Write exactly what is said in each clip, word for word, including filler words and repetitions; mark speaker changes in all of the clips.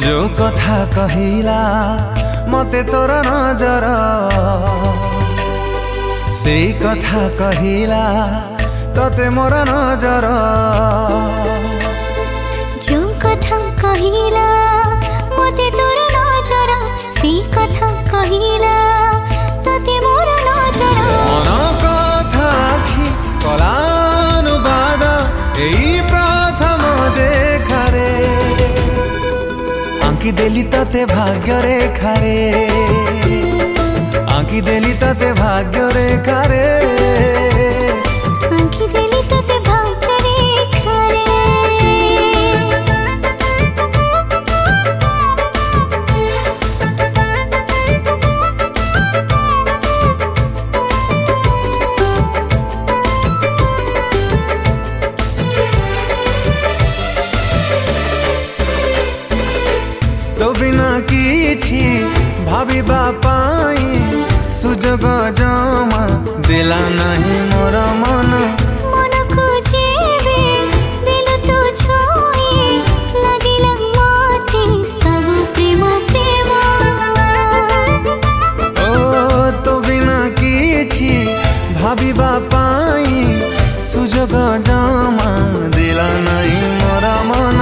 Speaker 1: जो कथा कहिला मते तोर नजर से कथा कहिला तते मोर नजर।
Speaker 2: जो कथा कहिला मते तोर नजर से कथा कहिला तते मोर नजर।
Speaker 1: मन कथा आखि कलानुवाद एई प्रथम देखारे आंकी देली तते भाग्य रेखा रे आंकी देली तते भाग्य रेखा रे
Speaker 2: आंकी देली तते भाग्य रेखा रे।
Speaker 1: तो बिना किछि भाबिबा पाई सुजोग जमा देला नहीं मोर मन।
Speaker 2: मन को जेबे दिल तो छोई लागिला मते सब प्रेम प्रेम।
Speaker 1: ओ तो बिना किछि भाबिबा पाई सुजोग जमा देला नहीं मोर मन।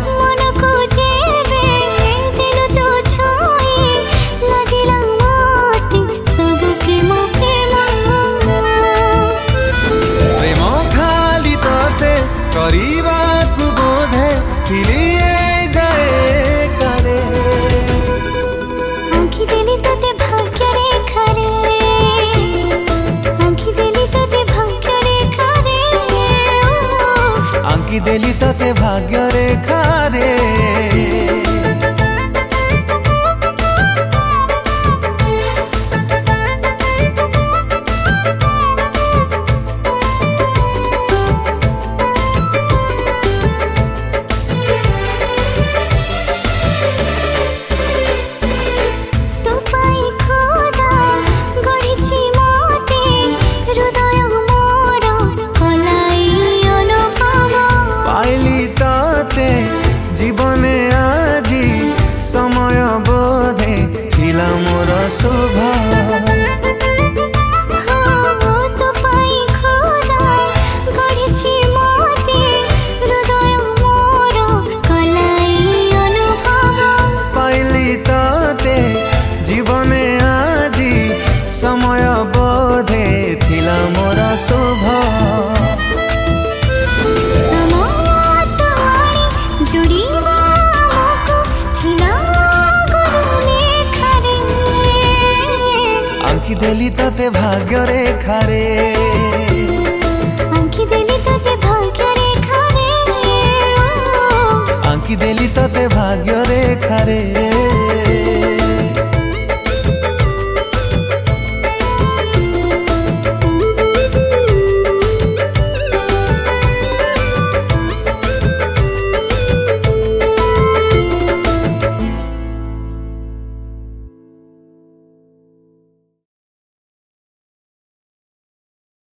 Speaker 1: करीबाकु बोधे खिलिए जाए करे
Speaker 2: आंकी देली तते भाग्य रेखा रे आंकी देली तते भाग्य रेखा रे
Speaker 1: आंकी देली तते भाग्य रेखा रे। जीवने आजी समय बोधे थिला मोर शुभ।
Speaker 2: तो पाई खुदा गढ़िछि मते हृदय मोर कलाई अनुभव।
Speaker 1: पाइली ताते जीवने आजी समय बोधे थिला मोर शुभ। आंकी देली तते भाग्य रेखा रे
Speaker 2: आंकी देली तते